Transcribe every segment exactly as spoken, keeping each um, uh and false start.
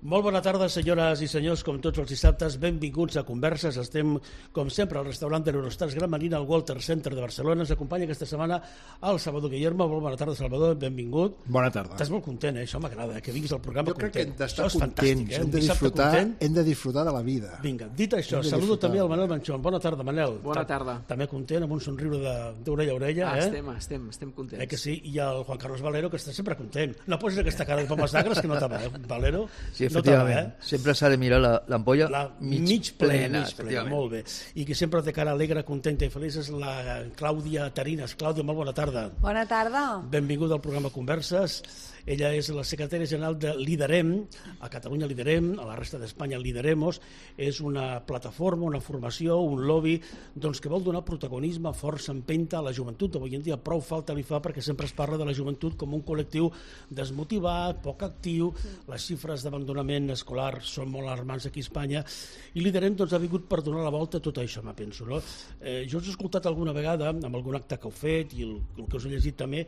Molt bona tarda, senyores i senyors, com tots els dissabtes, benvinguts a Converses. Estem, com sempre, al restaurant de l'Eurostars Gran Marina, al Walter Center de Barcelona. Ens acompanya aquesta setmana el Salvador Guillermo. Molt bona tarda, Salvador, benvingut. Bona tarda. Estàs molt content, eh? Això m'agrada, que vinguis al programa jo crec content. que hem d'estar contents, eh? hem, de disfrutar, hem de disfrutar de la vida. Vinga, dit això, saludo també al Manel Manchón. Bona tarda, Manel. Bona tarda. També content, amb un somriure d'orella a orella. Ah, eh? estem, estem, estem contents. Eh que sí? I el Juan Carlos Valero, que està sempre content. No posis aquesta cara de pomes d'agres, que no te va, eh? Valero, sí, no te va, eh? Sempre s'ha de mirar l'ampolla la mig, mig plena, mig plena, molt bé. I que sempre té cara alegre, contenta i feliç és la Clàudia Tarinas. Clàudia, molt bona tarda. Bona tarda. Benvinguda al programa Converses. Ella és la secretària general de Liderem, a Catalunya Liderem, a la resta d'Espanya Lideremos. És una plataforma, una formació, un lobby doncs, que vol donar protagonisme, força, empenta a la joventut. Avui en dia prou falta li fa perquè sempre es parla de la joventut com un col·lectiu desmotivat, poc actiu. Les xifres d'abandonament escolar són molt alarmants aquí a Espanya i Liderem doncs, ha vingut per donar la volta a tot això, me penso. No? Eh, jo us he escoltat alguna vegada amb algun acte que heu fet i el, el que us he llegit també,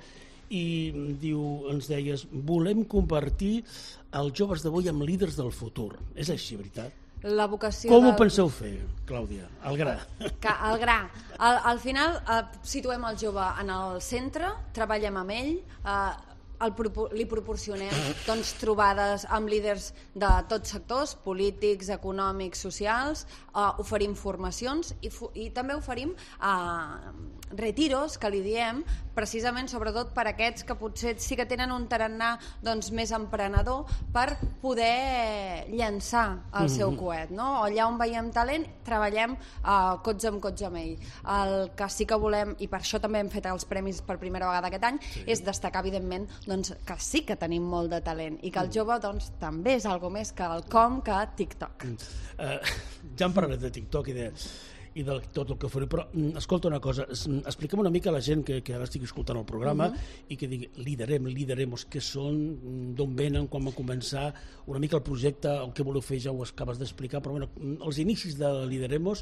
i diu, ens deies, volem convertir els joves d'avui en líders del futur. És així, veritat? La vocació Com del... ho penseu fer, Clàudia? Al gra. Que, al gra. Al, al final eh, situem el jove en el centre, treballem amb ell, eh, el, li proporcionem doncs, trobades amb líders de tots sectors, polítics, econòmics, socials, eh, oferim formacions i, i també oferim eh, retiros, que li diem, precisament sobretot per aquests que potser sí que tenen un tarannà doncs, més emprenedor per poder llançar el seu coet. No? Allà on veiem talent, treballem eh, cotxe amb cotxe amb ell. El que sí que volem, i per això també hem fet els premis per primera vegada aquest any, sí. és destacar, evidentment, doncs, que sí que tenim molt de talent i que el jove doncs, també és algo més que el com que TikTok. Uh, ja hem parlat de TikTok i de, i de tot el que faré, però escolta una cosa, expliquem una mica a la gent que, que ara estigui escoltant el programa uh-huh. i que digui, liderem, lideremos, què són, d'on venen, quan va començar, una mica el projecte, el que voleu fer ja ho acabes d'explicar, però bueno, els inicis de Lideremos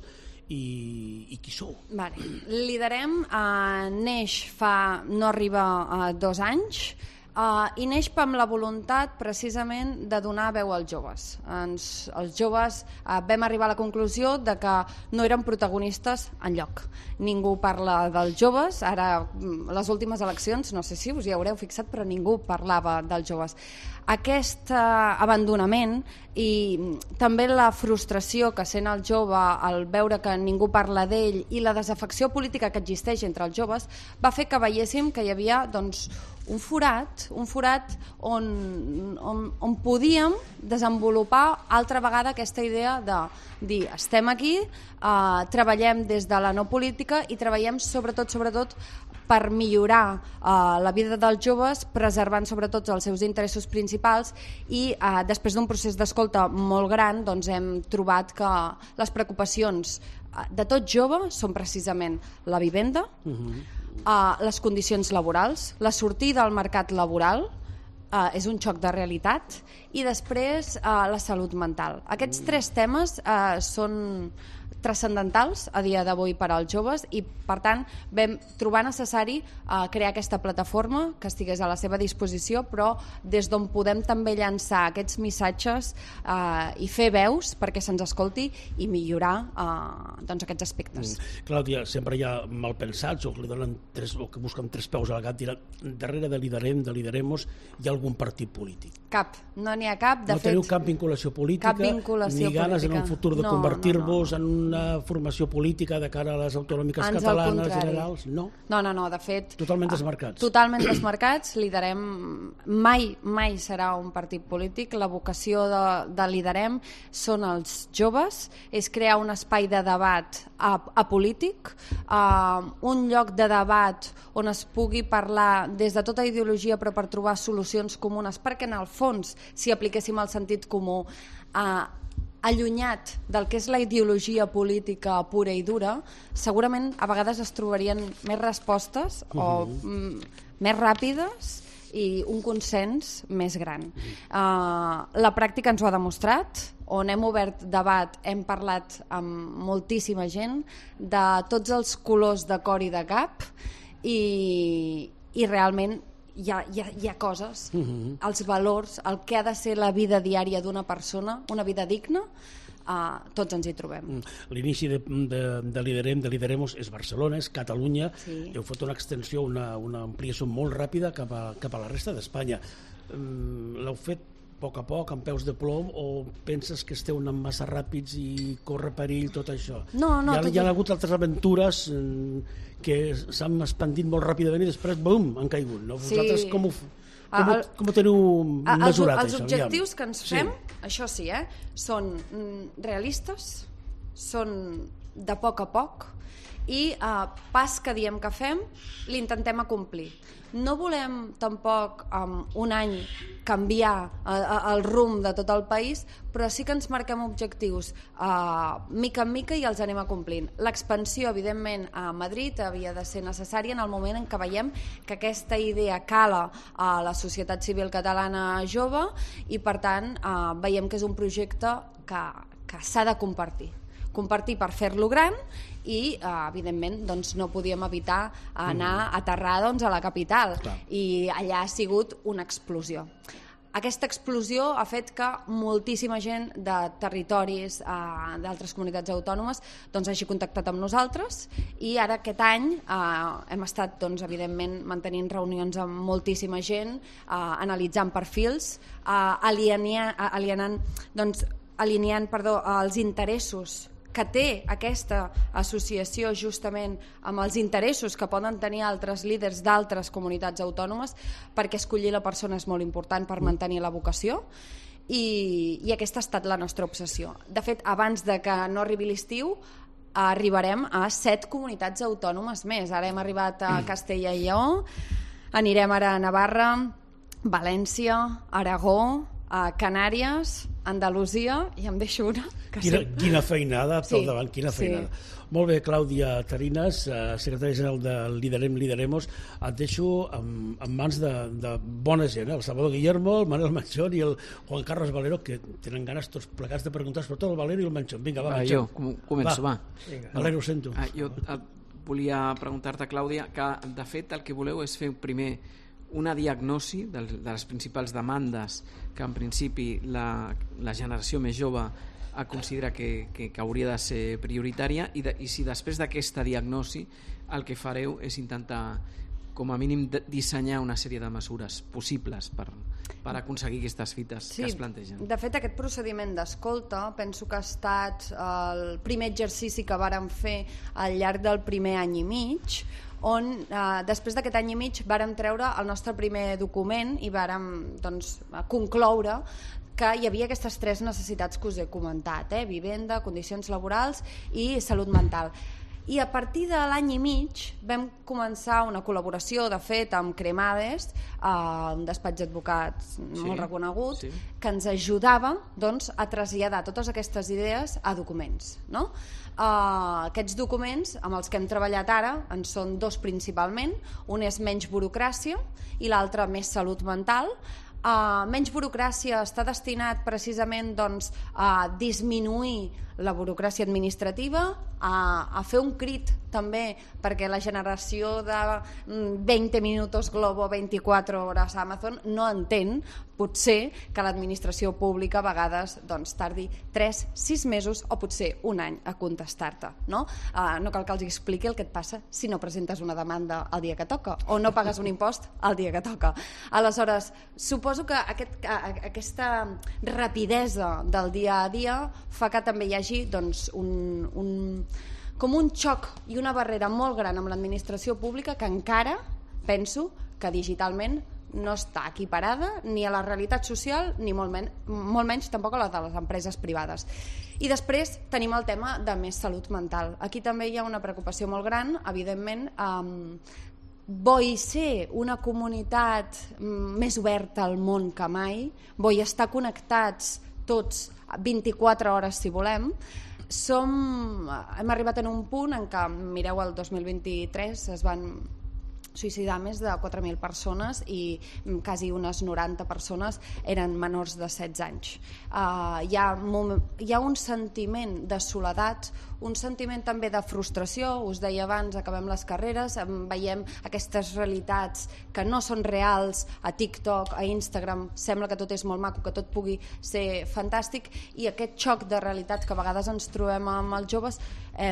i, i qui sou? Vale. Liderem eh, neix fa, no arriba a dos anys, Uh, i neix amb la voluntat precisament de donar veu als joves. Ens, els joves uh, vam arribar a la conclusió de que no eren protagonistes enlloc. Ningú parla dels joves, ara les últimes eleccions, no sé si us hi haureu fixat, però ningú parlava dels joves. Aquest uh, abandonament i també la frustració que sent el jove al veure que ningú parla d'ell i la desafecció política que existeix entre els joves va fer que veiéssim que hi havia doncs, un forat, un forat on, on, on podíem desenvolupar altra vegada aquesta idea de dir estem aquí, eh, treballem des de la no política i treballem sobretot, sobretot per millorar eh, la vida dels joves, preservant sobretot els seus interessos principals i eh, després d'un procés d'escolta molt gran doncs hem trobat que les preocupacions de tot jove són precisament la vivenda, uh-huh. Uh, les condicions laborals, la sortida al mercat laboral, uh, és un xoc de realitat, i després uh, la salut mental. Aquests tres temes uh, són transcendentals a dia d'avui per als joves i per tant vam trobar necessari uh, crear aquesta plataforma que estigués a la seva disposició, però des d'on podem també llançar aquests missatges uh, i fer veus perquè se'ns escolti i millorar uh, doncs aquests aspectes. Mm. Clàudia, sempre hi ha malpensats o que li donen tres, o que busquen tres peus al gat, dirà, darrere de Liderem, de Lideremos hi ha algun partit polític? Cap, no n'hi ha cap. De no fet, teniu cap vinculació política, cap vinculació ni ganes política. En un futur de no, convertir-vos no, no. en una formació política de cara a les autonòmiques Ans catalanes generals? No? No, no, no, de fet... Totalment desmarcats. Totalment desmarcats. Liderem mai, mai serà un partit polític. La vocació de, de Liderem són els joves, és crear un espai de debat apolític, uh, un lloc de debat on es pugui parlar des de tota ideologia però per trobar solucions comunes, perquè en el fons, si apliquéssim el sentit comú, uh, allunyat del que és la ideologia política pura i dura, segurament a vegades es trobarien més respostes uh-huh. o mm, més ràpides i un consens més gran. Uh, la pràctica ens ho ha demostrat, on hem obert debat, hem parlat amb moltíssima gent de tots els colors de cor i de cap i, i realment hi ha, hi ha, hi ha coses, uh-huh. els valors, el que ha de ser la vida diària d'una persona, una vida digna, uh, tots ens hi trobem. L'inici de, de, de Liderem, de Lideremos és Barcelona, és Catalunya, sí. heu fet una extensió, una, una ampliació molt ràpida cap a, cap a la resta d'Espanya. Um, l'heu fet a poc a poc, amb peus de plom, o penses que esteu anant massa ràpids i corre perill tot això? No, no, hi ha, tot... hi ha hagut altres aventures um, que s'han expandit molt ràpidament i després, bum, han caigut. No? Vosaltres sí. com ho, com, el, com ho teniu mesurat? Els, els objectius això, que ens fem, sí. això sí, eh, són realistes, són de poc a poc, i uh, pas que diem que fem l'intentem acomplir. No volem tampoc um, un any canviar uh, el rumb de tot el país, però sí que ens marquem objectius uh, mica en mica i els anem acomplint. L'expansió, evidentment, a Madrid havia de ser necessària en el moment en què veiem que aquesta idea cala a la societat civil catalana jove i, per tant, uh, veiem que és un projecte que, que s'ha de compartir. compartir per fer-lo gran i, eh, evidentment, doncs, no podíem evitar anar a aterrar doncs, a la capital. Clar. I allà ha sigut una explosió. Aquesta explosió ha fet que moltíssima gent de territoris eh, d'altres comunitats autònomes doncs, hagi contactat amb nosaltres i ara aquest any eh, hem estat doncs, evidentment mantenint reunions amb moltíssima gent, eh, analitzant perfils, eh, alineant, alienant, doncs, alineant perdó, els interessos que té aquesta associació justament amb els interessos que poden tenir altres líders d'altres comunitats autònomes, perquè escollir la persona és molt important per mantenir la vocació i, i aquesta ha estat la nostra obsessió. De fet, abans de que no arribi l'estiu arribarem a set comunitats autònomes més. Ara hem arribat a Castella i Lleó, anirem ara a Navarra, València, Aragó, a Canàries, Andalusia, i em deixo una. Que quina, sí. quina feinada, pel sí, davant, quina feinada. Sí. Molt bé, Clàudia Tarinas, secretària general de Liderem, Lideremos, et deixo en, en mans de, de bona gent, eh? El Salvador Guillermo, el Manel Manchón i el Juan Carlos Valero, que tenen ganes tots plegats de preguntar sobre tot el Valero i el Manchón. Vinga, va, Manchón. Jo començo, va. va. Vinga. Valero, ho sento. Ah, jo et volia preguntar-te, Clàudia, que de fet el que voleu és fer primer una diagnosi de les principals demandes que en principi la, la generació més jove considera que, que, que hauria de ser prioritària i, de, i si després d'aquesta diagnosi el que fareu és intentar com a mínim dissenyar una sèrie de mesures possibles per, per aconseguir aquestes fites sí, que es plantegen. De fet, aquest procediment d'escolta penso que ha estat el primer exercici que vàrem fer al llarg del primer any i mig, on eh, després d'aquest any i mig vàrem treure el nostre primer document i vàrem doncs, concloure que hi havia aquestes tres necessitats que us he comentat, eh? Vivenda, condicions laborals i salut mental. I a partir de l'any i mig vam començar una col·laboració, de fet, amb Cremades, eh, un despatx d'advocats sí, molt reconegut, sí. que ens ajudava doncs, a traslladar totes aquestes idees a documents. No? Uh, aquests documents, amb els que hem treballat ara, en són dos principalment. Un és menys burocràcia i l'altre més salut mental. Uh, menys burocràcia està destinat precisament doncs, a disminuir la burocràcia administrativa, a, a fer un crit també perquè la generació de veinte minutos Globo, veinticuatro horas Amazon no entén potser que l'administració pública a vegades doncs, tardi tres, sis mesos o potser un any a contestar-te. No? Uh, no cal que els expliqui el que et passa si no presentes una demanda el dia que toca o no pagues un impost el dia que toca. Aleshores, suposo que aquest, aquesta rapidesa del dia a dia fa que també hi hagi doncs, un, un, com un xoc i una barrera molt gran amb l'administració pública que encara penso que digitalment no està equiparada ni a la realitat social ni molt, men molt menys tampoc a la de les empreses privades. I després tenim el tema de més salut mental. Aquí també hi ha una preocupació molt gran, evidentment. Um, vull ser una comunitat més oberta al món que mai, vull estar connectats tots vint-i-quatre hores si volem. Som, hem arribat en un punt en què, mireu, el dos mil vint-i-tres es van suïcidar més de quatre mil persones i quasi unes noranta persones eren menors de setze anys. Uh, hi, ha, hi ha un sentiment de soledat, un sentiment també de frustració. Us deia abans, acabem les carreres, veiem aquestes realitats que no són reals a TikTok, a Instagram, sembla que tot és molt maco, que tot pugui ser fantàstic, i aquest xoc de realitats que a vegades ens trobem amb els joves eh,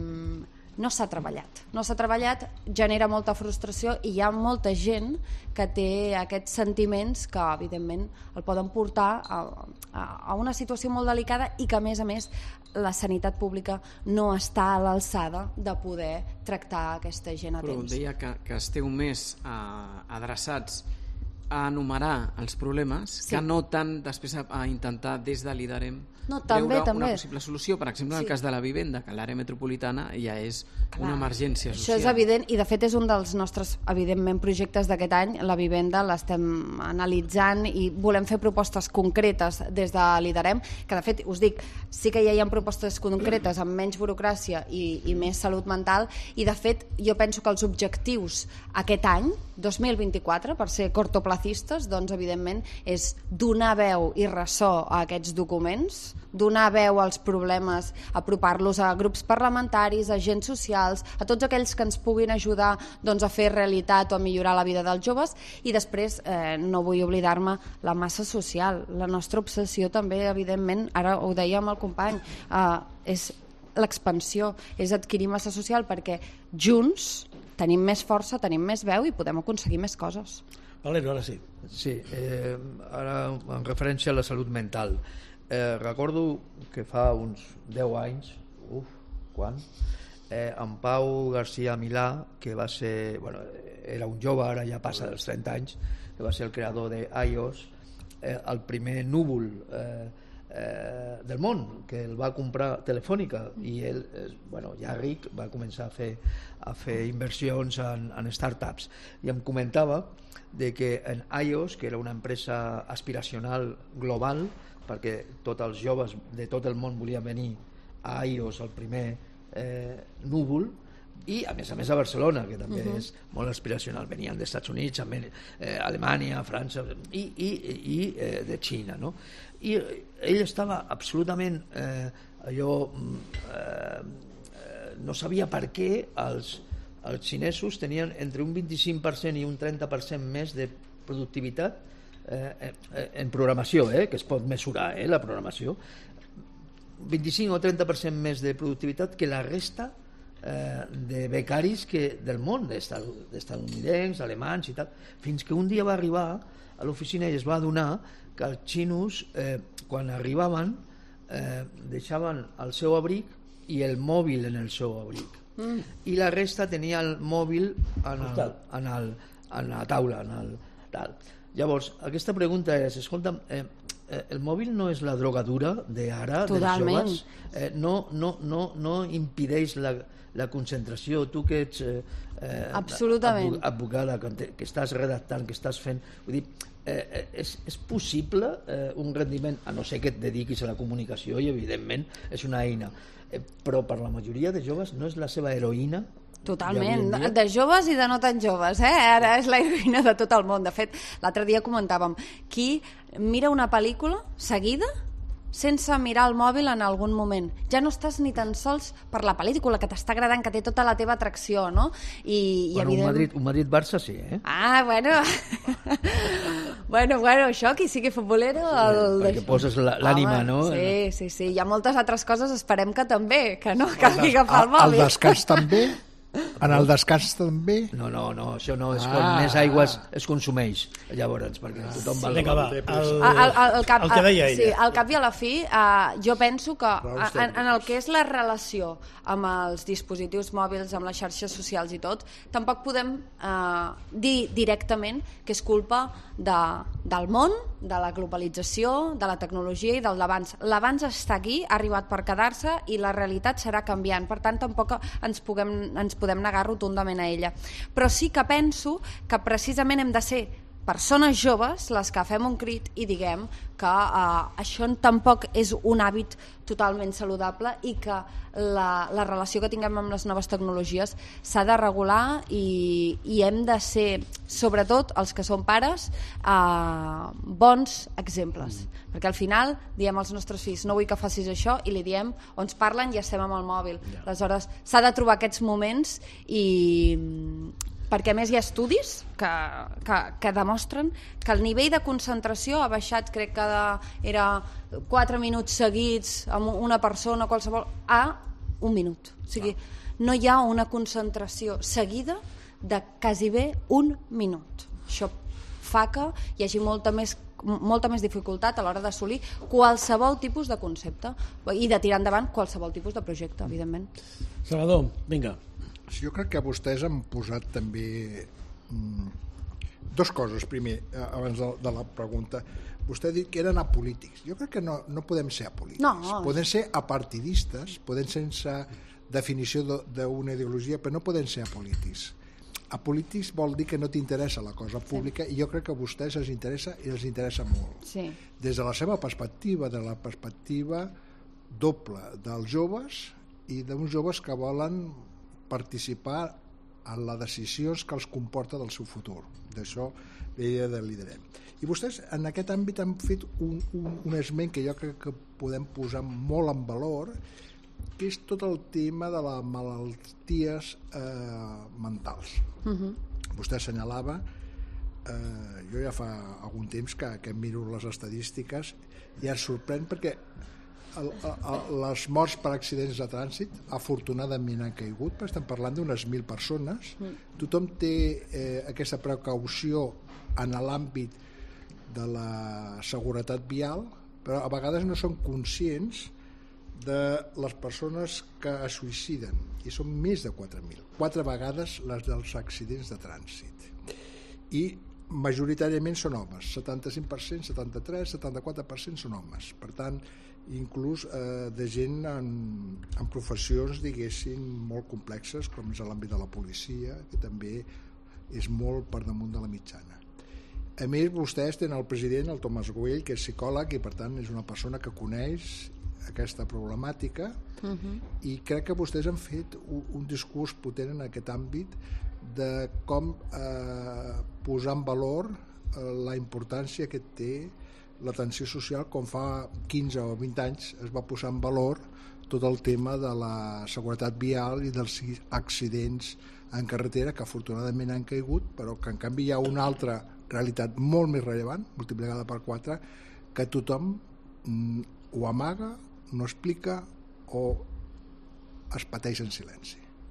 no s'ha treballat. No s'ha treballat, genera molta frustració i hi ha molta gent que té aquests sentiments que evidentment el poden portar a, a, a una situació molt delicada i que a més a més la sanitat pública no està a l'alçada de poder tractar aquesta gent a temps. Però deia que, que esteu més uh, adreçats a enumerar els problemes sí. que no tant després a, a intentar des de Liderem no, també, veure també. una possible solució. Per exemple, en sí. el cas de la vivenda, que l'àrea metropolitana ja és Clar. una emergència social. Això és evident, i de fet és un dels nostres, evidentment, projectes d'aquest any. La vivenda l'estem analitzant i volem fer propostes concretes des de Liderem, que de fet, us dic, sí que ja hi ha propostes concretes amb menys burocràcia i, i més salut mental, i de fet jo penso que els objectius aquest any, dos mil vint-i-quatre, per ser cortoplacistes, doncs evidentment és donar veu i ressò a aquests documents, donar veu als problemes, apropar-los a grups parlamentaris, a agents socials, a tots aquells que ens puguin ajudar doncs, a fer realitat o a millorar la vida dels joves, i després eh, no vull oblidar-me la massa social. La nostra obsessió també, evidentment, ara ho deia amb el company, eh, és l'expansió, és adquirir massa social, perquè junts tenim més força, tenim més veu i podem aconseguir més coses. Valero, ara sí. Sí, eh, ara en referència a la salut mental. Eh, recordo que fa uns deu anys, uf, quan? Eh, en Pau García Milà, que va ser, bueno, era un jove, ara ja passa dels trenta anys, que va ser el creador de iOS, eh, el primer núvol eh, eh, del món, que el va comprar Telefònica, i ell, eh, bueno, ja ric, va començar a fer, a fer inversions en, en startups, i em comentava de que en iOS, que era una empresa aspiracional global, perquè tots els joves de tot el món volien venir a iOS, el primer eh, núvol, i a més a més a Barcelona, que també uh-huh. és molt aspiracional. Venien dels Estats Units, eh, Alemanya, França i, i, i eh, de Xina, no? I ell estava absolutament eh, allò eh, no sabia per què els, els xinesos tenien entre un vint-i-cinc per cent i un trenta per cent més de productivitat Eh, eh, en programació, eh, que es pot mesurar, eh, la programació, vint-i-cinc o trenta per cent més de productivitat que la resta eh, de becaris que del món, d'estadounidencs, alemanys i tal, fins que un dia va arribar a l'oficina i es va adonar que els xinos, eh, quan arribaven, eh, deixaven el seu abric i el mòbil en el seu abric. Mm. I la resta tenia el mòbil en, el, en, el, en la taula, en el tal. Llavors, aquesta pregunta és, escolta'm, eh, eh, el mòbil no és la droga dura d'ara, dels joves? Eh, no, no, no, no impedeix la, la concentració? Tu que ets eh, Absolutament. advocada, que, que estàs redactant, que estàs fent... Vull dir, eh, és, és possible eh, un rendiment, a no ser que et dediquis a la comunicació, i evidentment és una eina, eh, però per la majoria de joves no és la seva heroïna? Totalment, de joves i de no tan joves, eh? Ara és la heroïna de tot el món. De fet, l'altre dia comentàvem, qui mira una pel·lícula seguida sense mirar el mòbil en algun moment? Ja no estàs ni tan sols per la pel·lícula que t'està agradant, que té tota la teva atracció, no? I, bueno, i evident... un Madrid, un Madrid-Barça sí, eh? Ah, bueno... bueno, bueno, això, qui sigui futbolero... El... Sí, perquè poses l'ànima, no? Sí, sí, sí. Hi ha moltes altres coses, esperem que també, que no calgui agafar el mòbil. El descans també? En el descans també? No, no, no, això no, és ah, quan més aigües es consumeix, llavors, perquè tothom va... Sí, va, el, el, el, el, cap, el que deia ella. Sí, al cap i a la fi, uh, jo penso que en, en el que és la relació amb els dispositius mòbils, amb les xarxes socials i tot, tampoc podem uh, dir directament que és culpa de, del món, de la globalització, de la tecnologia i del d'avanç. L'avanç està aquí, ha arribat per quedar-se i la realitat serà canviant, per tant tampoc ens, puguem, ens podem negar rotundament a ella. Però sí que penso que precisament hem de ser persones joves les que fem un crit i diguem que eh, això tampoc és un hàbit totalment saludable i que la, la relació que tinguem amb les noves tecnologies s'ha de regular i, i hem de ser, sobretot els que som pares, eh, bons exemples. Mm. Perquè al final diem als nostres fills no vull que facis això i li diem, o ens parlen i estem amb el mòbil. Yeah. Aleshores s'ha de trobar aquests moments i... perquè a més hi ha estudis que, que, que demostren que el nivell de concentració ha baixat, crec que de, era quatre minuts seguits amb una persona qualsevol a un minut. O sigui, no hi ha una concentració seguida de quasi bé un minut. Això fa que hi hagi molta més molta més dificultat a l'hora d'assolir qualsevol tipus de concepte i de tirar endavant qualsevol tipus de projecte, evidentment. Salvador, vinga. Jo crec que vostès han posat també mm, dos coses. Primer, abans de, de la pregunta, vostè ha dit que eren apolítics. Jo crec que no, no podem ser apolítics. No. Podem ser apartidistes, podem sense definició d'una ideologia, però no podem ser apolítics. Apolítics vol dir que no t'interessa la cosa pública, sí. I jo crec que a vostès els interessa i els interessa molt. Sí. Des de la seva perspectiva, de la perspectiva doble dels joves i d'uns joves que volen participar en les decisions que els comporta del seu futur. D'això l'idea de liderem. I vostès en aquest àmbit han fet un, un, un esment que jo crec que podem posar molt en valor, que és tot el tema de les malalties eh, mentals. Uh-huh. Vostè assenyalava, eh, jo ja fa algun temps que, que miro les estadístiques i em sorprèn perquè el, el, les morts per accidents de trànsit afortunadament han caigut, però estem parlant d'unes mil persones. Uh-huh. Tothom té eh, aquesta precaució en l'àmbit de la seguretat vial, però a vegades no són conscients de les persones que es suïciden, i són més de quatre mil, quatre vegades les dels accidents de trànsit, i majoritàriament són homes, setanta-cinc per cent, setanta-tres, setanta-quatre per cent són homes. Per tant, inclús eh, de gent en, en professions, diguéssim, molt complexes, com és l'àmbit de la policia, que també és molt per damunt de la mitjana. A més, vostès tenen el president, el Thomas Güell, que és psicòleg i per tant és una persona que coneix aquesta problemàtica, uh-huh. I crec que vostès han fet un, un discurs potent en aquest àmbit de com eh, posar en valor eh, la importància que té l'atenció social, com fa quinze o vint anys es va posar en valor tot el tema de la seguretat vial i dels accidents en carretera, que afortunadament han caigut, però que en canvi hi ha una altra realitat molt més rellevant, multiplicada per quatre, que tothom mm, ho amaga, no explica o es pateix en silenci.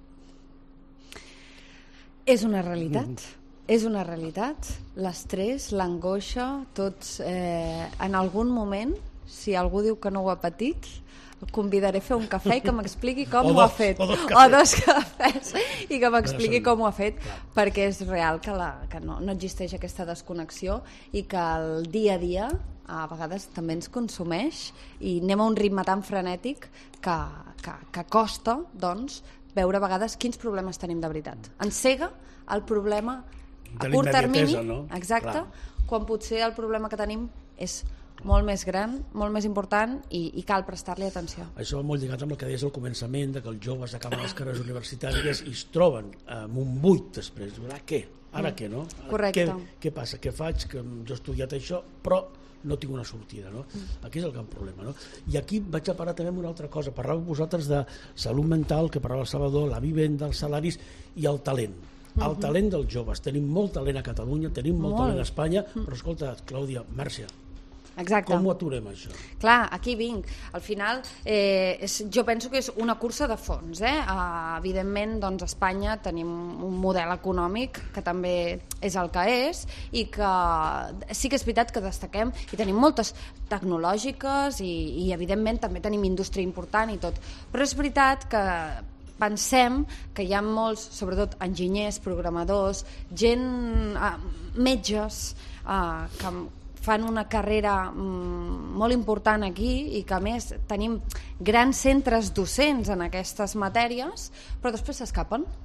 És una realitat. Mm. És una realitat. L'estrès, l'angoixa, tots eh, en algun moment, si algú diu que no ho ha patit, el convidaré a fer un cafè i que m'expliqui com ho ha fet. O dos, o dos cafès i que m'expliqui com ho ha fet, perquè és real que, la, que no, no existeix aquesta desconnexió i que el dia a dia a vegades també ens consumeix i anem a un ritme tan frenètic que, que, que costa, doncs, veure a vegades quins problemes tenim de veritat. Encega el problema a curt termini, no? Exacte, clar. Quan potser el problema que tenim és molt més gran, molt més important i, i cal prestar-li atenció. Això va molt lligat amb el que deies al començament, de que els joves acaben les carreres universitàries i es troben amb un buit després. Ara què? Ara mm. què, no? Correcte. Què, què passa? Què faig? Que jo he estudiat això, però no tinc una sortida, no? Mm. Aquí és el gran problema, no? I aquí vaig a parar també amb una altra cosa. Parlàveu vosaltres de salut mental, que parlava el Salvador, la vivenda, els salaris i el talent. El uh-huh. talent dels joves. Tenim molt talent a Catalunya, tenim molt, molt. talent a Espanya, però escolta, Clàudia, Mèrcia, exacte. Com ho aturem, això? Clar, aquí vinc. Al final, eh, és, jo penso que és una cursa de fons. Eh? Uh, evidentment, doncs, a Espanya tenim un model econòmic que també és el que és i que sí que és veritat que destaquem i tenim moltes tecnològiques i, i evidentment, també tenim indústria important i tot. Però és veritat que pensem que hi ha molts, sobretot enginyers, programadors, gent, eh, metges, eh, que fan una carrera mm, molt important aquí i que a més tenim grans centres docents en aquestes matèries, però després s'escapen.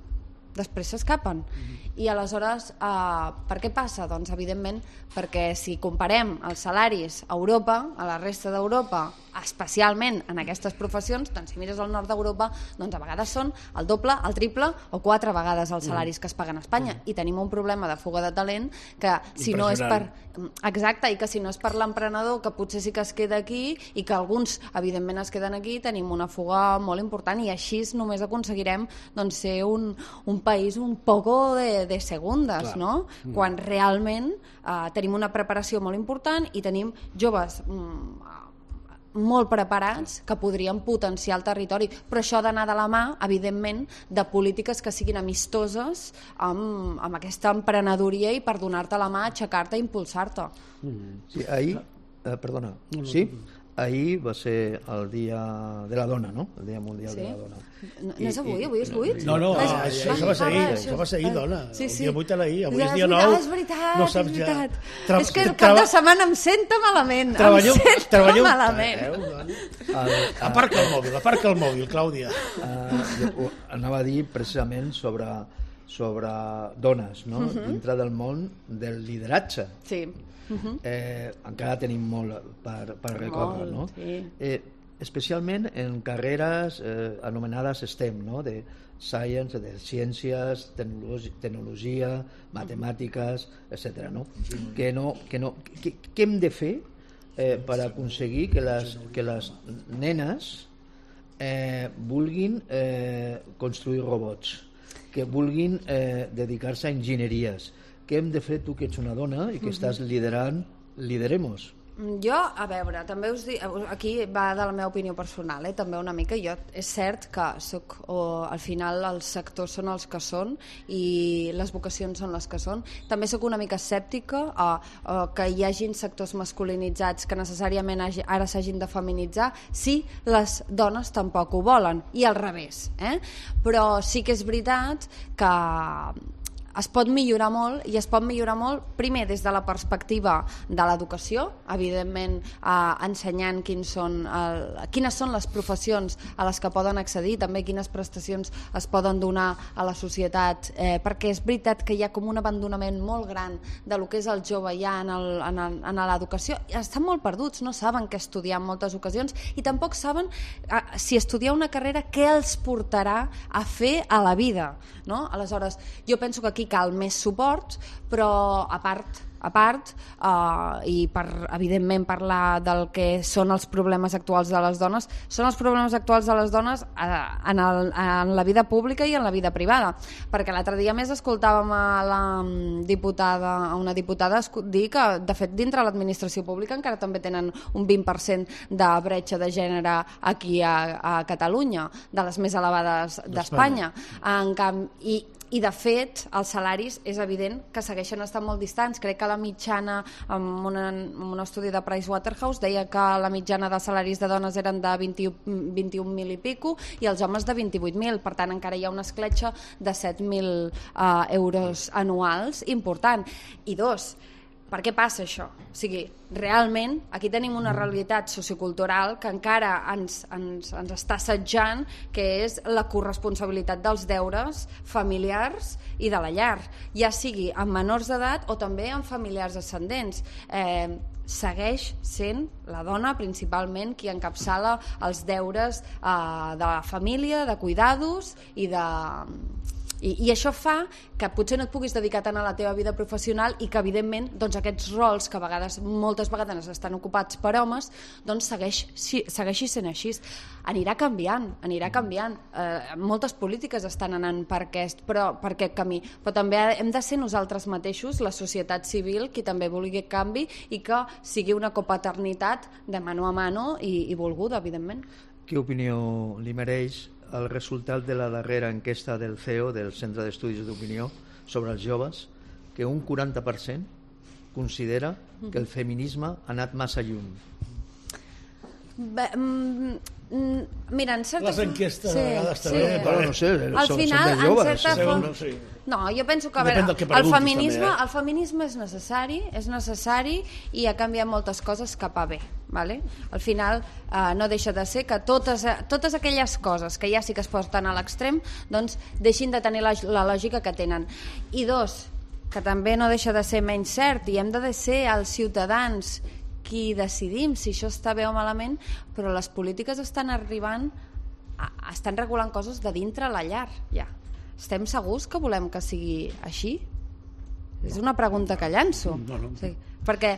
després s'escapen. I aleshores, eh, per què passa? Doncs evidentment perquè si comparem els salaris a Europa, a la resta d'Europa, especialment en aquestes professions, doncs si mires al nord d'Europa, doncs a vegades són el doble, el triple o quatre vegades els salaris que es paguen a Espanya, i tenim un problema de fuga de talent que si no és per... Exacte, i que si no és per l'emprenedor, que potser sí que es queda aquí, i que alguns evidentment es queden aquí, tenim una fuga molt important, i així només aconseguirem doncs, ser un, un país un poco de, de segundes, clar, no? Mm. Quan realment eh, tenim una preparació molt important i tenim joves mm, molt preparats que podrien potenciar el territori, però això ha d'anar de la mà, evidentment, de polítiques que siguin amistoses amb, amb aquesta emprenedoria i per donar-te la mà, aixecar-te i impulsar-te. Sí, ahir, eh, perdona, sí? Ahir va ser el dia de la dona, no? El dia mundial sí? de la dona. No, no és avui, avui és vuit? No, no, ah, això, això va ser ahir, això va ser ahir, dona. Sí, sí. El dia vuit era ahir, avui és dia nou. És veritat, no saps és veritat. Ja. Tra és que el cap de setmana em sento malament, treballeu, em sento treballeu, malament. El, aparca el mòbil, aparca el mòbil, Clàudia. Uh, jo anava a dir precisament sobre, sobre dones, no? Uh-huh. Dintre del món del lideratge. Sí. Uh-huh. eh, encara tenim molt per, per recórrer, no? Sí. Eh, especialment en carreres eh, anomenades STEM, no? De science, de ciències, tecnologia, tecnologia matemàtiques, etcètera. No? Que no, que no, que, què hem de fer eh, per aconseguir que les, que les nenes eh, vulguin eh, construir robots, que vulguin eh, dedicar-se a enginyeries? Què hem de fer, tu que ets una dona i que uh-huh. estàs liderant Lideremos? Jo, a veure, també us dic, aquí va de la meva opinió personal, eh? També una mica, jo és cert que soc, o, al final els sectors són els que són i les vocacions són les que són. També sóc una mica escèptica a, a que hi hagin sectors masculinitzats que necessàriament hagi, ara s'hagin de feminitzar si les dones tampoc ho volen, i al revés, eh? Però sí que és veritat que es pot millorar molt, i es pot millorar molt primer des de la perspectiva de l'educació, evidentment eh, ensenyant quins són el, quines són les professions a les que poden accedir, també quines prestacions es poden donar a la societat, eh, perquè és veritat que hi ha com un abandonament molt gran de lo que és el jove ja en, el, en, el, en l'educació. Estan molt perduts, no saben què estudiar en moltes ocasions i tampoc saben eh, si estudiar una carrera què els portarà a fer a la vida, no? Aleshores, jo penso que aquí cal més suport, però a part a part eh, i per evidentment parlar del que són els problemes actuals de les dones, són els problemes actuals de les dones eh, en, el, en la vida pública i en la vida privada, perquè l'altre dia més escoltàvem a la diputada, a una diputada dir que de fet dintre l'administració pública encara també tenen un vint per cent de bretxa de gènere aquí a, a Catalunya, de les més elevades d'Espanya. En canvi, i I de fet els salaris és evident que segueixen estant molt distants. Crec que la mitjana, amb, una, amb un estudi de Pricewaterhouse, deia que la mitjana de salaris de dones eren de vint-i-un mil i pico i els homes de vint-i-vuit mil, per tant encara hi ha una escletxa de set mil uh, euros anuals important. I dos, per què passa això? O sigui, realment aquí tenim una realitat sociocultural que encara ens, ens, ens està assetjant, que és la corresponsabilitat dels deures familiars i de la llar, ja sigui amb menors d'edat o també amb familiars ascendents. Eh, segueix sent la dona principalment qui encapçala els deures eh, de la família, de cuidados i de... I, I això fa que potser no et puguis dedicar tant a la teva vida professional i que evidentment doncs, aquests rols que a vegades, moltes vegades estan ocupats per homes, doncs segueix, si, segueixi sent així. Anirà canviant, anirà canviant. Eh, moltes polítiques estan anant per aquest, però, per aquest camí, però també hem de ser nosaltres mateixos, la societat civil, qui també vulgui canvi i que sigui una copaternitat de mano a mano i, i volguda, evidentment. Quina opinió li mereix el resultat de la darrera enquesta del C E O, del Centre d'Estudis d'Opinió, sobre els joves, que un quaranta per cent considera que el feminisme ha anat massa lluny? Bé, mm, mira, en certa... Les enquestes sí, a vegades sí. també... Però no sé, al són, final, són de joves. En certa forma... Sí. No, jo penso que, a veure, que el feminisme, també, eh? el feminisme és necessari, és necessari i ha canviat moltes coses cap a bé, vale? Al final eh, no deixa de ser que totes, totes aquelles coses que ja sí que es porten a l'extrem doncs deixin de tenir la, la lògica que tenen. I dos, que també no deixa de ser menys cert, i hem de ser els ciutadans qui decidim si això està bé o malament, però les polítiques estan arribant, a, estan regulant coses de dintre la llar, ja. Estem segurs que volem que sigui així? És una pregunta que llanço. No, no. Sí, perquè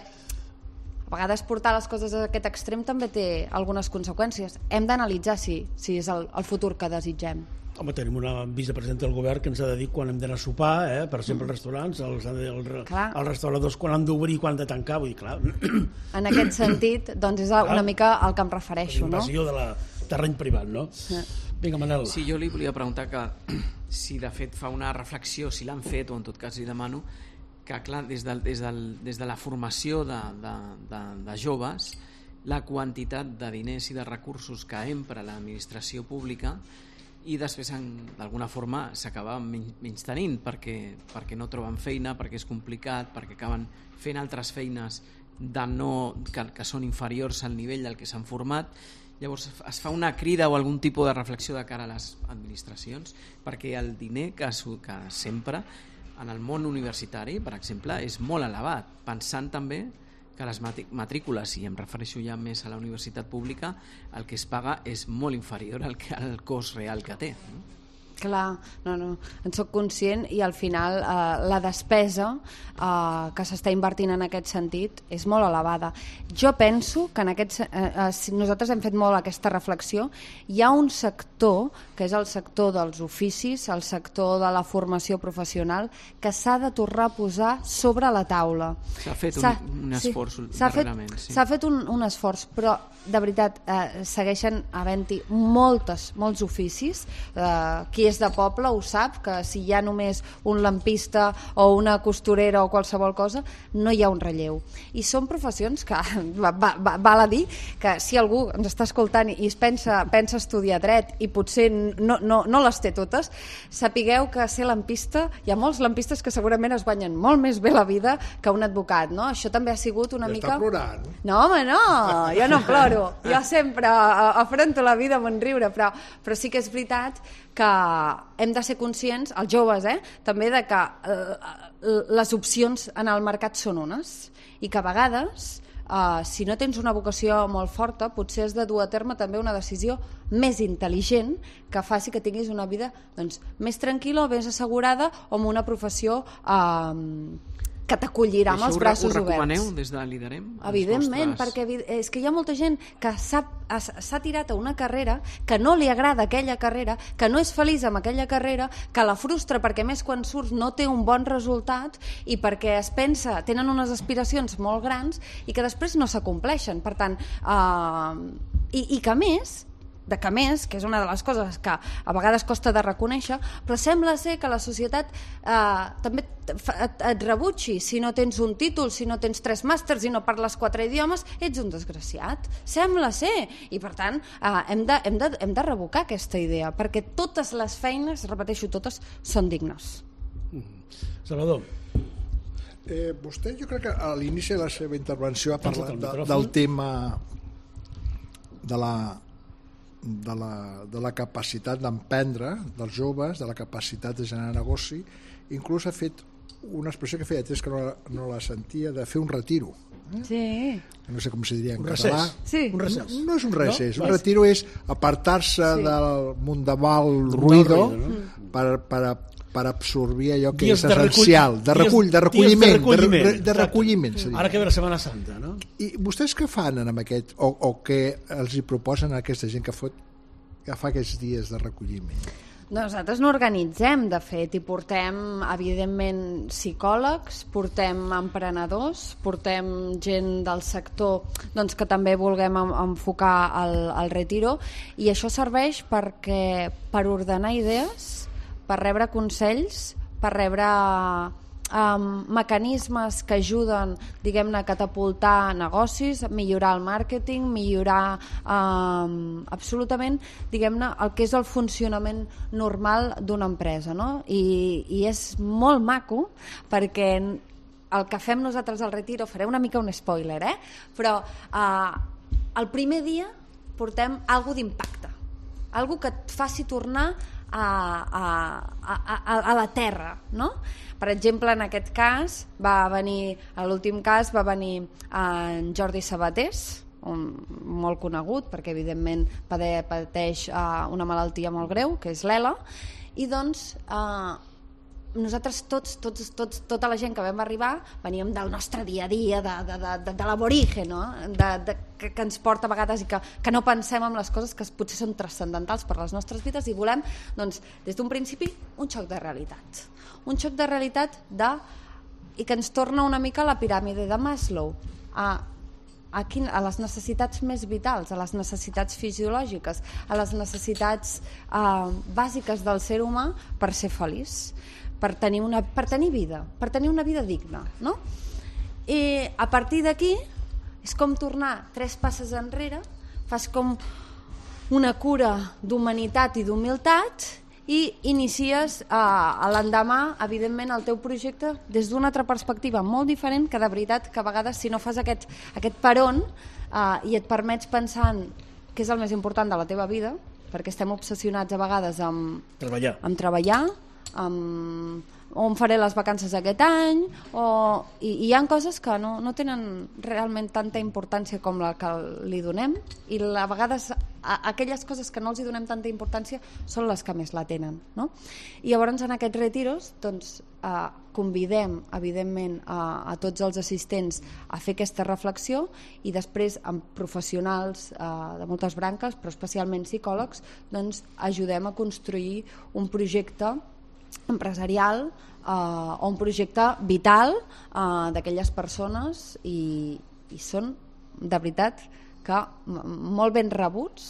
a vegades portar les coses a aquest extrem també té algunes conseqüències. Hem d'analitzar si, si és el, el futur que desitgem. Home, tenim una vicepresidenta del govern que ens ha de dir quan hem d'anar a sopar, eh? Per exemple, els restaurants, els, els, els restauradors quan han d'obrir i quan han de tancar, vull dir, clar. En aquest sentit, doncs és una mica al que em refereixo, no? Invasió de la terreny privat, no? Sí. Vinga, Manel. Sí, jo li volia preguntar que si de fet fa una reflexió, si l'han fet, o en tot cas li demano, que clar, des de, des del, des de la formació de, de, de, de joves, la quantitat de diners i de recursos que empra l'administració pública i després d'alguna forma s'acaba menys tenint perquè, perquè no troben feina, perquè és complicat, perquè acaben fent altres feines de no, que, que són inferiors al nivell del que s'han format. Llavors es fa una crida o algun tipus de reflexió de cara a les administracions, perquè el diner que, que s'empra en el món universitari, per exemple, és molt elevat, pensant també que les matrícules, i em refereixo ja més a la universitat pública, el que es paga és molt inferior al, que, al cost real que té. No? Clar, no, no, en soc conscient i al final eh, la despesa eh, que s'està invertint en aquest sentit és molt elevada. Jo penso que en aquest, eh, eh, nosaltres hem fet molt aquesta reflexió, hi ha un sector que és el sector dels oficis, el sector de la formació professional, que s'ha de tornar a posar sobre la taula. S'ha fet un, un esforç sí, darrerament. Sí. S'ha fet un, un esforç, però de veritat eh, segueixen havent-hi moltes, molts oficis. Eh, qui és de poble ho sap, que si hi ha només un lampista o una costurera o qualsevol cosa, no hi ha un relleu. I són professions que, va, va, val a dir, que si algú ens està escoltant i es pensa, pensa estudiar dret i potser no, no, no les té totes, sapigueu que ser lampista, hi ha molts lampistes que segurament es guanyen molt més bé la vida que un advocat, no? Això també ha sigut una ja mica... Està plorant. No, home, no, jo no ploro. Jo sempre afronto la vida amb un riure, però, però sí que és veritat que hem de ser conscients, els joves, eh, també de que eh, les opcions en el mercat són unes i que a vegades, eh, si no tens una vocació molt forta, potser has de dur a terme també una decisió més intel·ligent que faci que tinguis una vida doncs, més tranquil·la o més assegurada o amb una professió eh, que t'acollirà amb els braços oberts. Això ho recomaneu des de Liderem? Evidentment, perquè és que hi ha molta gent que s'ha tirat a una carrera, que no li agrada aquella carrera, que no és feliç amb aquella carrera, que la frustra perquè més quan surts no té un bon resultat i perquè es pensa, tenen unes aspiracions molt grans i que després no s'acompleixen. Per tant, eh, i, i que a més... de que més, que és una de les coses que a vegades costa de reconèixer, però sembla ser que la societat eh, també et, et rebutgi si no tens un títol, si no tens tres màsters i no parles quatre idiomes, ets un desgraciat, sembla ser, i per tant eh, hem, de, hem, de, hem de revocar aquesta idea, perquè totes les feines, repeteixo, totes són dignes. Salvador. Eh, vostè jo crec que a l'inici de la seva intervenció ha parlat de, del tema de la De la, de la capacitat d'emprendre dels joves, de la capacitat de generar negoci. Inclús ha fet una expressió que feia temps que no, no la sentia, de fer un retiro. Eh? Sí. No sé com se diria en un català. Sí. Un recés. No, no és un recés. No? Un retiro és apartar-se sí. del mundaval ruïdo, no? per, per, per absorbir allò que dies és essencial, de, recull, de recolliment, de recolliment, de, de recolliment ara que ve la Setmana Santa, no? I vostès què fan amb aquest, o, o què els hi proposen a aquesta gent que, fot, que fa aquests dies de recolliment? Nosaltres no organitzem, de fet, i portem, evidentment, psicòlegs, portem emprenedors, portem gent del sector doncs, que també vulguem enfocar el, el retiro, i això serveix perquè, per ordenar idees, per rebre consells, per rebre um, mecanismes que ajuden, diguem-ne, a catapultar negocis, millorar el màrqueting, millorar um, absolutament, diguem-ne, el que és el funcionament normal d'una empresa, no? I, i és molt maco perquè el que fem nosaltres al Retiro, faré una mica un spoiler, eh? Però uh, el primer dia portem algo d'impacte, algo que et faci tornar a, a, a, a, a la terra, no? Per exemple, en aquest cas va venir, a l'últim cas va venir en Jordi Sabatés, un, molt conegut perquè evidentment pateix uh, una malaltia molt greu, que és l'Ela, i doncs uh, nosaltres tots, tots, tots, tota la gent que vam arribar veníem del nostre dia a dia, de, de, de, de l'aborigen, no? de, de, que, que ens porta a vegades i que, que no pensem en les coses que potser són transcendentals per les nostres vides, i volem, doncs, des d'un principi, un xoc de realitat. Un xoc de realitat de, i que ens torna una mica a la piràmide de Maslow, a, a, quin, a les necessitats més vitals, a les necessitats fisiològiques, a les necessitats eh, bàsiques del ser humà per ser feliç, per tenir, una, per tenir vida, per tenir una vida digna, no? I a partir d'aquí és com tornar tres passes enrere, fas com una cura d'humanitat i d'humilitat i inicies eh, l'endemà, evidentment, el teu projecte des d'una altra perspectiva molt diferent, que de veritat que a vegades si no fas aquest, aquest peron eh, i et permets pensar en què és el més important de la teva vida, perquè estem obsessionats a vegades amb treballar, amb treballar amb on faré les vacances aquest any, o, i, i hi ha coses que no, no tenen realment tanta importància com la que li donem, i a vegades a, aquelles coses que no els hi donem tanta importància són les que més la tenen, no? I llavors en aquests retiros doncs, eh, convidem evidentment a, a tots els assistents a fer aquesta reflexió, i després amb professionals eh, de moltes branques, però especialment psicòlegs, doncs ajudem a construir un projecte empresarial eh, o un projecte vital eh, d'aquelles persones, i, i són de veritat que molt ben rebuts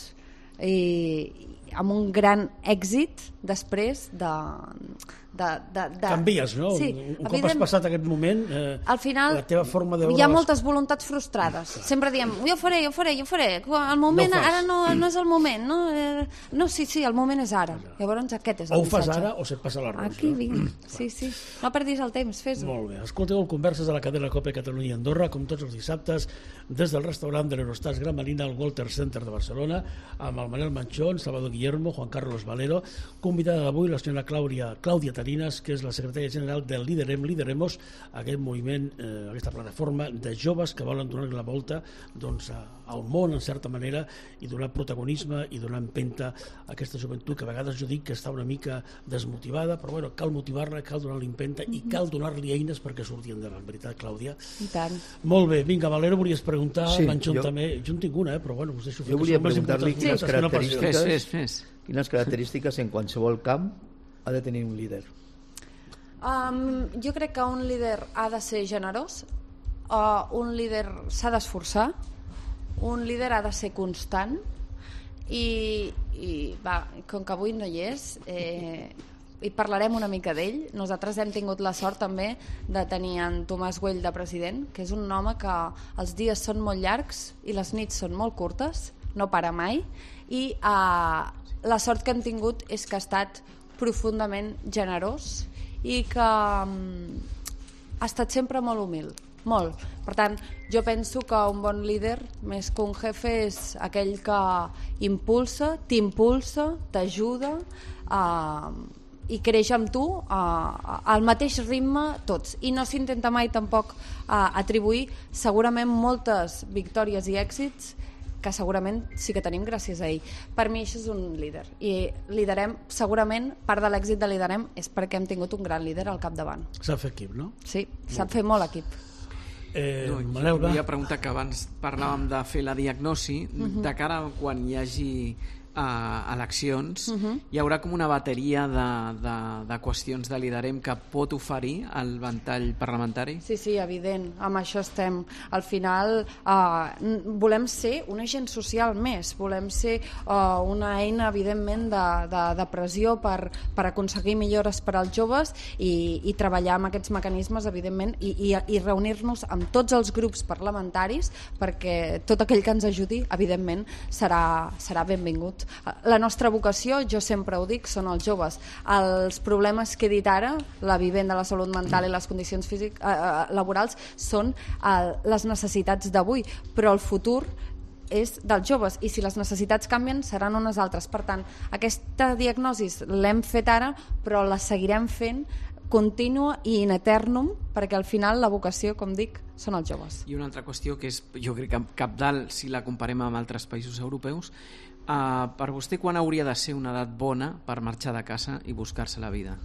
i amb un gran èxit després de, de, de, de... Canvies, no? Sí, un cop has passat aquest moment, eh, al final, la teva forma de veure... hi ha les... moltes voluntats frustrades. Sempre diem, jo faré, jo faré, jo faré. El moment, no ara no, no és el moment. No, eh, no sí, sí, el moment és ara. Llavors aquest és el o ho fas missatge. ara o se't passa l'arròs. Aquí no? vinc, sí, sí. No perdis el temps, fes-ho. Molt bé. Escolteu el Converses de la cadena Cope Catalunya i Andorra, com tots els dissabtes, des del restaurant de l'Eurostars Gran Marina al Walter Center de Barcelona, amb el Manel Manchón, Salvador Guillermo, Juan Carlos Valero, convidada d'avui la senyora Clàudia, Clàudia Tarinas, que és la secretària general del Liderem, Lideremos, aquest moviment, eh, aquesta plataforma de joves que volen donar la volta doncs, a, al món, en certa manera, i donar protagonisme i donar empenta a aquesta joventut que a vegades jo dic que està una mica desmotivada, però bueno, cal motivar-la, cal donar-li empenta i cal donar-li eines perquè surti endavant, veritat, Clàudia? I tant. Molt bé, vinga, Valero, volies preguntar, sí, Manchón jo... també, jo en tinc una, eh, però bueno, us deixo fer. Jo volia preguntar-li quines sí. característiques, fes, fes, fes. quines característiques en qualsevol camp ha de tenir un líder. Um, jo crec que un líder ha de ser generós, uh, un líder s'ha d'esforçar, un líder ha de ser constant, i, i va, com que avui no hi és, eh, i parlarem una mica d'ell. Nosaltres hem tingut la sort també de tenir en Tomàs Güell de president, que és un home que els dies són molt llargs i les nits són molt curtes, no para mai, i uh, la sort que hem tingut és que ha estat profundament generós i que um, ha estat sempre molt humil, molt. Per tant, jo penso que un bon líder, més que un jefe, és aquell que impulsa, t'impulsa, t'ajuda uh, i creix amb tu uh, al mateix ritme tots, i no s'intenta mai tampoc uh, atribuir segurament moltes victòries i èxits que segurament sí que tenim gràcies a ell. Per mi això és un líder, i Liderem, segurament part de l'èxit de Liderem és perquè hem tingut un gran líder al capdavant. S'ha fet equip, no? Sí, sap fer molt equip. Eh, No, Manel, va. volia preguntar, que abans parlàvem de fer la diagnosi, uh-huh. de cara a quan hi hagi uh, eleccions, uh-huh. hi haurà com una bateria de, de, de qüestions de Liderem que pot oferir al ventall parlamentari? Sí, sí, evident, amb això estem. Al final eh, volem ser un agent social més, volem ser eh, una eina, evidentment, de, de, de pressió per, per aconseguir millores per als joves, i, i treballar amb aquests mecanismes, evidentment, i, i, i reunir-nos amb tots els grups parlamentaris, perquè tot aquell que ens ajudi, evidentment, serà, serà benvingut. La nostra vocació, jo sempre ho dic, són els joves. Els problemes que he dit ara, la vivenda, la salut mental i les condicions físiques, eh, laborals, són eh, les necessitats d'avui, però el futur és dels joves, i si les necessitats canvien seran unes altres. Per tant, aquesta diagnosi l'hem fet ara, però la seguirem fent contínua i in eternum, perquè al final la vocació, com dic, són els joves. I una altra qüestió que és, jo crec que cabdal si la comparem amb altres països europeus, uh, per vostè quan hauria de ser una edat bona per marxar de casa i buscar-se la vida?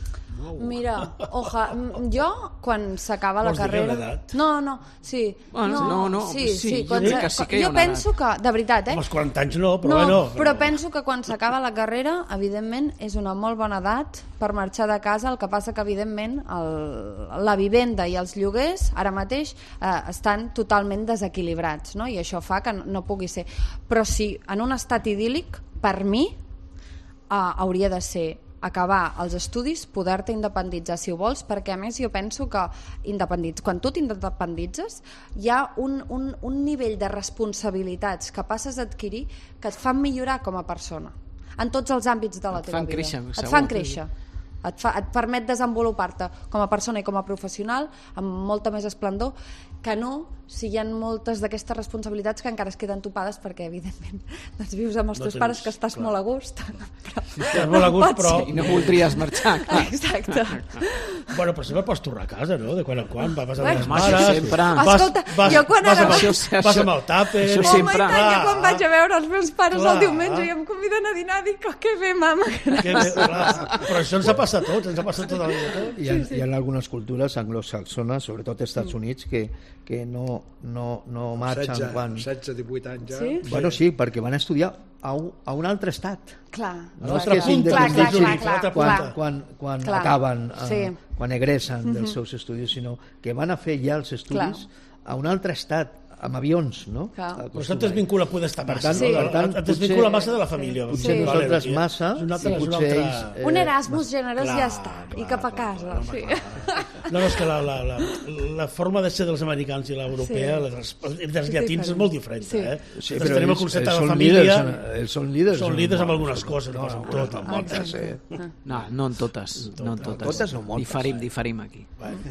Mira, oja, jo quan s'acaba la Vols dir que hi ha carrera... una edat? No, no, sí. Bueno, no, no, sí, sí, sí, jo quan crec s'ha- que sí que hi ha jo una penso que, de veritat, eh? Amb els quaranta anys no, però no, bueno... però penso que quan s'acaba la carrera, evidentment, és una molt bona edat per marxar de casa. El que passa que, evidentment, el, la vivenda i els lloguers ara mateix eh, estan totalment desequilibrats, no? I això fa que no, no pugui ser. Però sí, en un estat idíl·lic, per mi, eh, hauria de ser acabar els estudis, poder-te independitzar si ho vols, perquè a més jo penso que independitz... quan tu t'independitzes hi ha un, un, un nivell de responsabilitats que passes a adquirir que et fan millorar com a persona en tots els àmbits de la Et teva fan vida. créixer, et segur. fan créixer, et, fa, et permet desenvolupar-te com a persona i com a professional amb molta més esplendor que no si hi ha moltes d'aquestes responsabilitats que encara es queden topades perquè evidentment doncs vius amb els No teus tens- pares que estàs clar. molt a gust però, Estàs molt a gust, pot però... ser. I no voldries marxar, clar. Exacte. Bueno, però sempre pots tornar a casa, no? De quan en quan, vas a Bueno, les home, això mares... sempre. Vas, Escolta, vas, jo quan vas, ara amb, vaig- el- Això- vas amb el tàper... això Home, sempre. i tant, jo quan vaig a veure els meus pares Clar. el diumenge i em conviden a dinar dic, oh, que bé, mama. Que bé, clar. Però això ens ha passat a tots, ens ha passat tota la vida a tots. Hi ha, hi ha algunes cultures anglosaxones, sobretot als Estats Units, que, que no, no, no marxen setze, quan... setze, divuit anys ja. Sí? Bueno, sí, perquè van estudiar a un, a un altre estat. Clar, No clar, és que clar, siguin clar, clar, independents clar, clar, quan, clar. quan, quan Clar. acaben, eh, Sí. quan egressen dels seus estudis, sinó que van a fer ja els estudis a un altre estat, amb avions, no? Clar. Però això et desvincula poder estar Per massa. tant, Sí. per tant, et desvincula potser- massa de la família. Potser Sí. nosaltres Vale, massa, és un altre- i és un potser altre- ells... eh, Un Erasmus generós clar, ja està, i clar, cap a clar, casa. clar, Sí. No, no, és que la, la, la, la forma de ser dels americans i l'europea, Sí. la dels, dels És llatins, és diferent. molt diferent. Sí. Eh? Sí, Nosaltres però tenim el ells, concepte ells de la són família... líders, en- ells són líders. Són en- líders amb algunes coses, no, no, pas en no, tot. no, en moltes, moltes. eh? No, no en totes, no en totes. Totes no, moltes. Diferim, diferim aquí.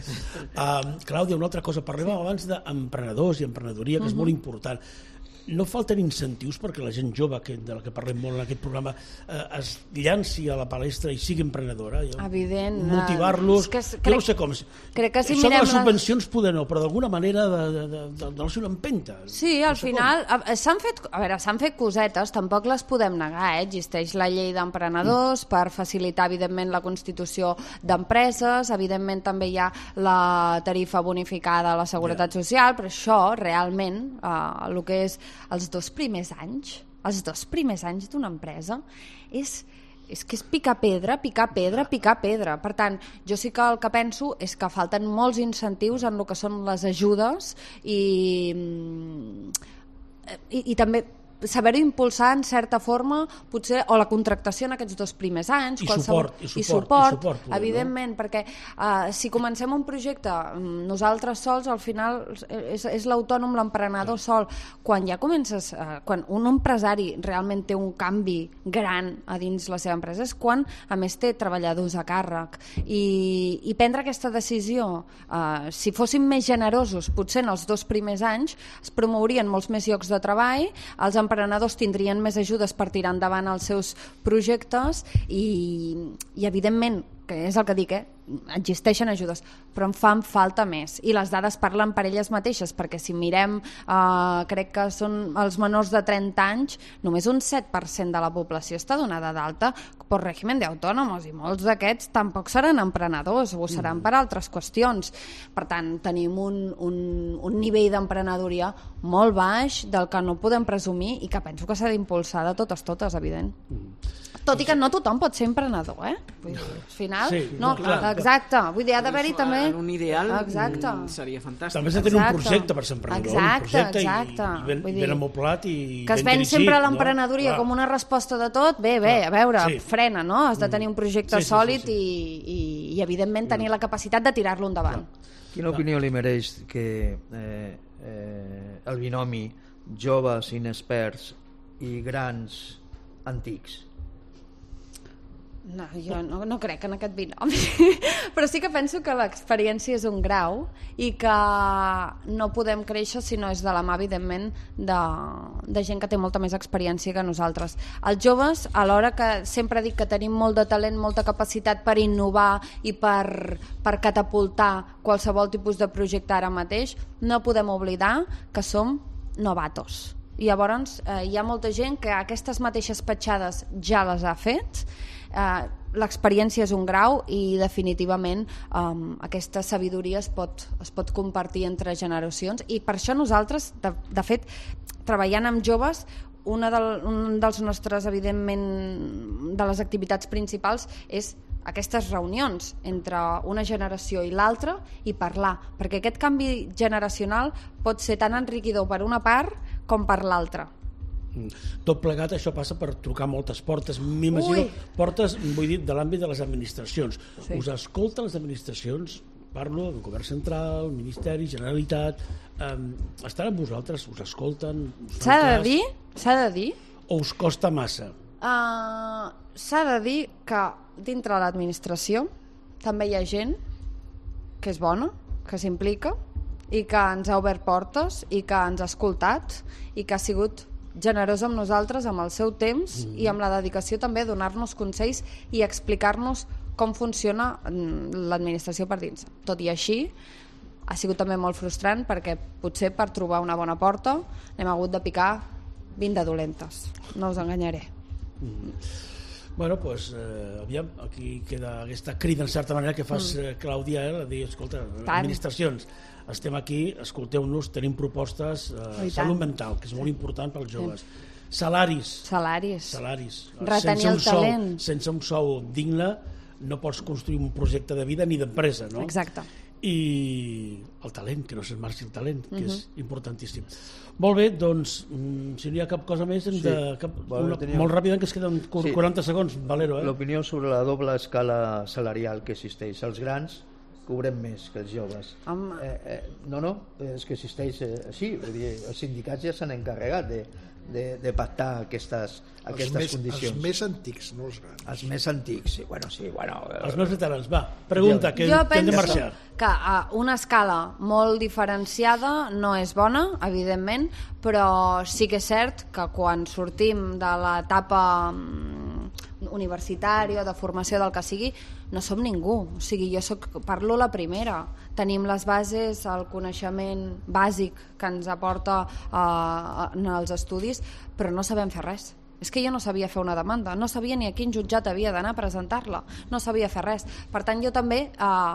Uh, Clàudia, una altra cosa, parlàvem abans d'emprenedors i emprenedoria, que és molt important. No falten incentius perquè la gent jove, que, de la que parlem molt en aquest programa, eh, es llanci a la palestra i sigui emprenedora? Jo- Evident. Motivar-los... És que és- jo crec- no sé com... crec que si Això de mirem les les- subvencions poder no, però d'alguna manera de, de, de, de, de ser una empenta. Sí, No al sé final a- s'han fet, a veure, s'han fet cosetes, tampoc les podem negar, eh? Existeix la llei d'emprenedors mm. per facilitar evidentment la constitució d'empreses, evidentment també hi ha la tarifa bonificada a la Seguretat Ja. Social, però això realment, eh, el que és els dos primers anys, els dos primers anys d'una empresa és és que és picar pedra, picar pedra, picar pedra. Per tant, jo sí que el que penso és que falten molts incentius en el que són les ajudes i, i, i també saber-ho impulsar en certa forma, potser, o la contractació en aquests dos primers anys. I qualsevol- suport, i i suport, suport, i suport, poder, no? evidentment, perquè uh, si comencem un projecte mm, nosaltres sols, al final és, és l'autònom, l'emprenedor sol. Quan ja comences, uh, quan un empresari realment té un canvi gran a dins la seva empresa, és quan a més té treballadors a càrrec. I, i prendre aquesta decisió, uh, si fóssim més generosos, potser en els dos primers anys es promourien molts més llocs de treball, els emprenedors tindrien més ajudes per tirar endavant els seus projectes i, i evidentment, que és el que dic, eh? Existeixen ajudes, però en fan falta més i les dades parlen per elles mateixes, perquè si mirem, eh, crec que són els menors de trenta anys, només un set per cent de la població està donada d'alta per règim d'autònoms i molts d'aquests tampoc seran emprenedors o seran per altres qüestions. Per tant, tenim un, un, un nivell d'emprenedoria molt baix del que no podem presumir i que penso que s'ha d'impulsar de totes totes, evident. Tot i que no tothom pot ser emprenedor, eh? Vull dir, al final, Sí, no, no, clar. exacte. Vull dir, ha d'haver-hi també... En un ideal Exacte. mm, seria fantàstic. També s'ha de tenir un Exacte. projecte per ser emprenedor. Exacte, un projecte exacte. I, i ben, Vull dir, ben amoplat i que es ben ven dirigit, sempre no? l'emprenedoria Clar. com una resposta de tot, bé, bé, a veure, Sí. frena, no? Has de tenir un projecte Sí, sí, sí, sòlid sí. I, i, i, evidentment, tenir la capacitat de tirar-lo endavant. Quina opinió li mereix que eh, eh, el binomi joves inexperts i grans antics? No, jo no, no crec en aquest binomi, però sí que penso que l'experiència és un grau i que no podem créixer si no és de la mà, evidentment, de, de gent que té molta més experiència que nosaltres. Els joves, alhora que sempre dic que tenim molt de talent, molta capacitat per innovar i per, per catapultar qualsevol tipus de projecte ara mateix, no podem oblidar que som novatos. I llavors eh, hi ha molta gent que aquestes mateixes petjades ja les ha fet. Uh, l'experiència és un grau i definitivament um, aquesta sabidoria es pot, es pot compartir entre generacions, i per això nosaltres, de, de fet, treballant amb joves, una del, un dels nostres, evidentment, de les activitats principals és aquestes reunions entre una generació i l'altra i parlar, perquè aquest canvi generacional pot ser tan enriquidor per una part com per l'altra. Tot plegat, això passa per trucar moltes portes, m'imagino, portes, vull dir, de l'àmbit de les administracions. Sí. Us escolten les administracions? Parlo del govern central, Ministeri, Generalitat, eh, estan amb vosaltres, us escolten? S'ha de dir, s'ha de dir... O us costa massa? Uh, s'ha de dir que dintre de l'administració també hi ha gent que és bona, que s'implica i que ens ha obert portes i que ens ha escoltat i que ha sigut generós amb nosaltres, amb el seu temps mm. i amb la dedicació també a donar-nos consells i explicar-nos com funciona l'administració per dins. Tot i així, ha sigut també molt frustrant perquè potser per trobar una bona porta hem hagut de picar vint de dolentes, no us enganyaré. Mm. Bueno, doncs, eh, aviam, aquí queda aquesta crida, en certa manera, que fas, mm. eh, Clàudia, eh, de dir, escolta, Tant. administracions, estem aquí, escolteu-nos, tenim propostes, eh, salut mental, que és molt important pels joves, sí. salaris, salaris, salaris. retenir sense el sou, talent. Sense un sou digne no pots construir un projecte de vida ni d'empresa, no? Exacte. I el talent, que no se'n marxi el talent, que uh-huh. és importantíssim. Molt bé, doncs, si no hi ha cap cosa més, hem sí. de, cap, bueno, una, tenia... molt ràpid, que es queden quaranta sí. segons, Valero. Eh? L'opinió sobre la doble escala salarial que existeix. Els grans cobrem més que els joves. Eh, eh, no, no, és que existeix eh, així. Vull dir, els sindicats ja s'han encarregat de, de, de pactar aquestes, aquestes els més, condicions. Els més antics, no els grans. Els més antics, sí, bueno, sí, bueno... Els més veterans, va, pregunta, que, jo que hem de marxar. Que uh, una escala molt diferenciada no és bona, evidentment, però sí que és cert que quan sortim de l'etapa um, universitària, de formació, del que sigui, no som ningú. O sigui, jo soc, parlo la primera. Tenim les bases, el coneixement bàsic que ens aporta uh, en els estudis, però no sabem fer res. És que jo no sabia fer una demanda, no sabia ni a quin jutjat havia d'anar a presentar-la, no sabia fer res. Per tant, jo també eh,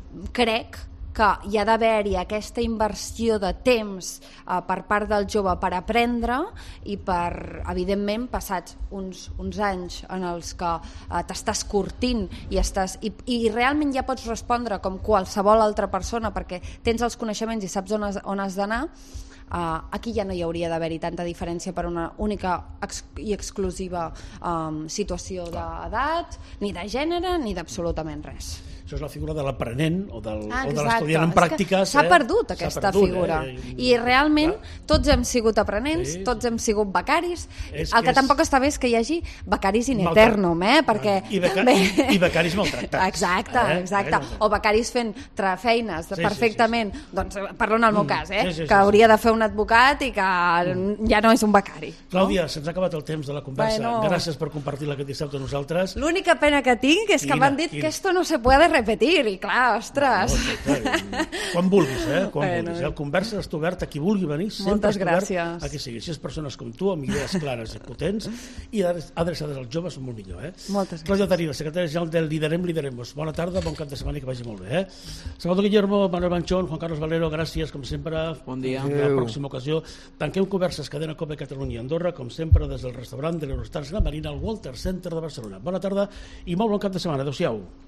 crec que hi ha d'haver-hi aquesta inversió de temps eh, per part del jove per aprendre i per, evidentment, passats uns, uns anys en els que eh, t'estàs curtint i, estàs, i, i realment ja pots respondre com qualsevol altra persona perquè tens els coneixements i saps on has, on has d'anar. Uh, aquí ja no hi hauria d'haver-hi tanta diferència per una única ex i exclusiva um, situació d'edat, ni de gènere, ni d'absolutament res. Això és la figura de l'aprenent o, del, ah, o de l'estudiant en pràctiques. S'ha eh? perdut aquesta perdut, figura. Eh? I realment Clar. tots hem sigut aprenents, sí. tots hem sigut becaris. És el que, que és... tampoc està bé és que hi hagi becaris in eternum, eh? Perquè I, beca... també... I becaris maltractats. Exacte, eh? exacte. Eh? O becaris fent feines sí, perfectament, sí, sí, sí. doncs parlo en el meu cas, eh? Sí, sí, sí, que hauria de fer un advocat i que mm. ja no és un becari. Clàudia, no? se'ns ha acabat el temps de la conversa. Bueno... Gràcies per compartir aquest dissabte amb nosaltres. L'única pena que tinc és que m'han dit quina? que esto no se puede repetir i clar, Ah, ostres. No, no, quan vulguis, eh? Quan bueno, vulguis. El conversa està obert a qui vulgui venir. Moltes gràcies. A qui sigui. Si és persones com tu, amb idees clares i potents i adreçades als joves, molt millor. Eh? Moltes gràcies. Clàudia Tarina, secretària general del Liderem Lideremos. Bona tarda, bon cap de setmana i que vagi molt bé. Eh? Salvador Guillermo, Manuel Banchón, Juan Carlos Valero, gràcies, com sempre. Bon dia. En la pròxima ocasió. Tanquem converses, cadena Cope Catalunya i Andorra, com sempre, des del restaurant de l'Eurostars La Marina al Walter Center de Barcelona. Bona tarda i molt bon cap de setmana. Adéu-siau.